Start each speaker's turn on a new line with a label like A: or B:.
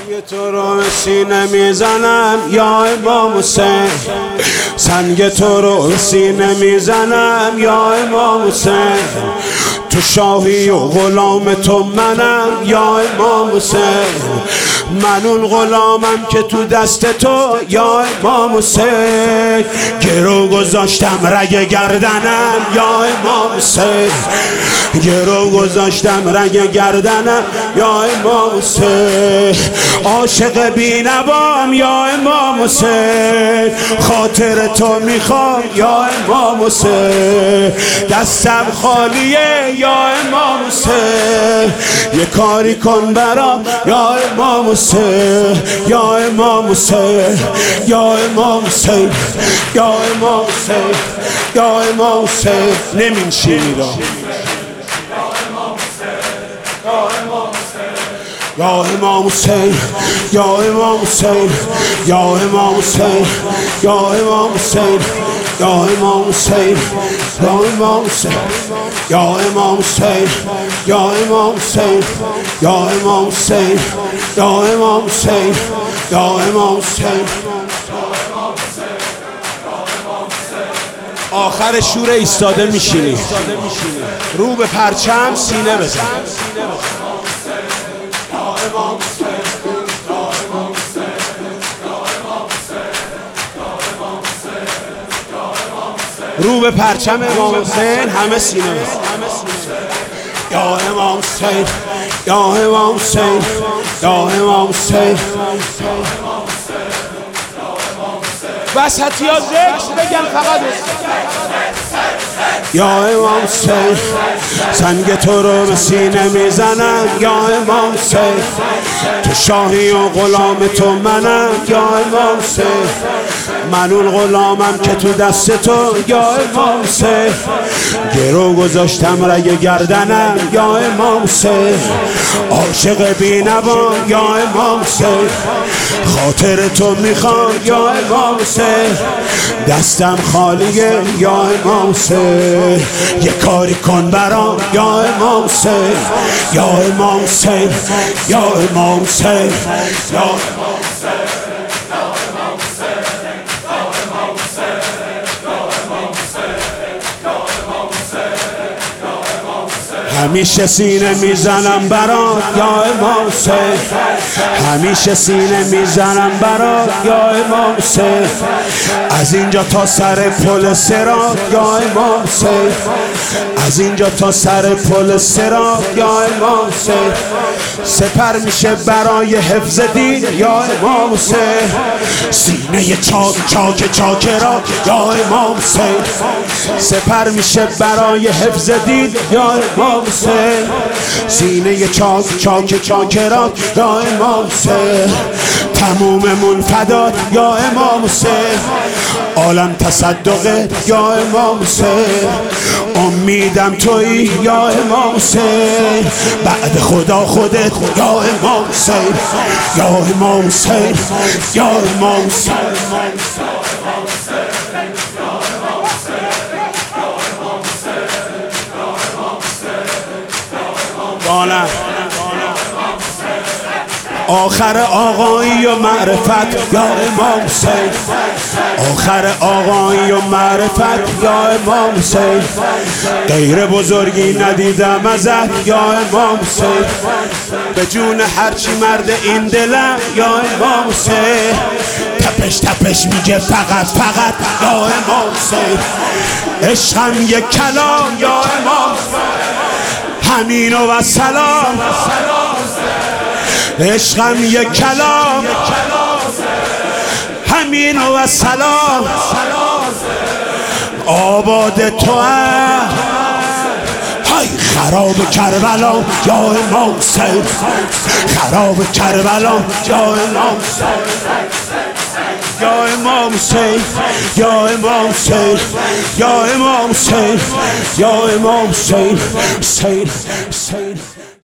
A: سنگ تو رو سینه میزنم یا امام حسین، سنگ تو رو سینه میزنم یا امام حسین، تو شاهی و غلام تو منم یا امام حسین، من اون غلامم که تو دست تو یا امام حسین، گرو گذاشتم رگ گردنم یا امام حسین، گرو گذاشتم رگ گردنم یا امام حسین، عاشق بینوام یا امام حسین، خاطر تو میخوام یا امام حسین، دستم خالیه یا امام حسین، یه کاری کن برام یا امام حسین، یا امام حسین، یا امام حسین، یا امام حسین، یا امام حسین. نمی‌نشینی را یا امام حسین، یا امام حسین، یا امام حسین، یا امام حسین، یا امام حسین، یا امام حسین، یا امام حسین، یا امام حسین، یا امام حسین، یا امام حسین، یا امام حسین. آخر شور ایستاده میشینی، رو به پرچم سینه بزن. رو به پرچم امام حسین همه سینه بزن. یا امام حسین، یا امام حسین، یا امام حسین. وسطی ها ذکر بگن فقط یا امام حسین، سنگ تو رو به سینه میزنم یا امام حسین، تو شاهی و غلام تو منم یا امام حسین، من اون غلامم که تو دست تو یا امام حسین، گرو گذاشتم رگ گردنم یا امام حسین، عاشق بینوام یا امام حسین، خاطر تو میخوام یا امام حسین، دستم خالیه یا امام حسین، یه کاری کن برام یا امام حسین، یا امام حسین، یا امام حسین، یا امام حسین. همیشه سینه میزنم برات یا امام حسین، همیشه سینه میزنم برات یا امام حسین، از اینجا تا سر پل صراط یا امام حسین، از اینجا تا سر پل صراط یا امام حسین، سپر میشه برای حفظ دین یا امام حسین، سینه چاک چاک چاکرات یا امام حسین، سپر میشه برای حفظ دین یا امام حسین، سینه چاک چاک چاکرات یا امام حسین، تموممون فدات یا امام حسین، عالم تصدقه یا امام حسین، امیدم تویی یا امام حسین، بعد خدا خودت یا امام حسین، یا امام حسین، یا امام حسین. آخر آقایی و معرفت یا امام حسین، آخر آقایی و معرفت یا امام حسین، غیر بزرگی ندیدم ازت یا امام حسین، به جون هرچی مرد این دلم یا امام حسین، تپش تپش میگه فقط فقط یا امام حسین، عشقم یک کلام یا امام حسین، همین و سلام، عشقم یک کلام، همین و سلام، آباد تو هم های خراب کربلا یا امام حسین، خراب کربلا یا امام حسین، یا امام حسین، یا امام حسین، یا امام حسین، یا امام حسین، حسین، حسین.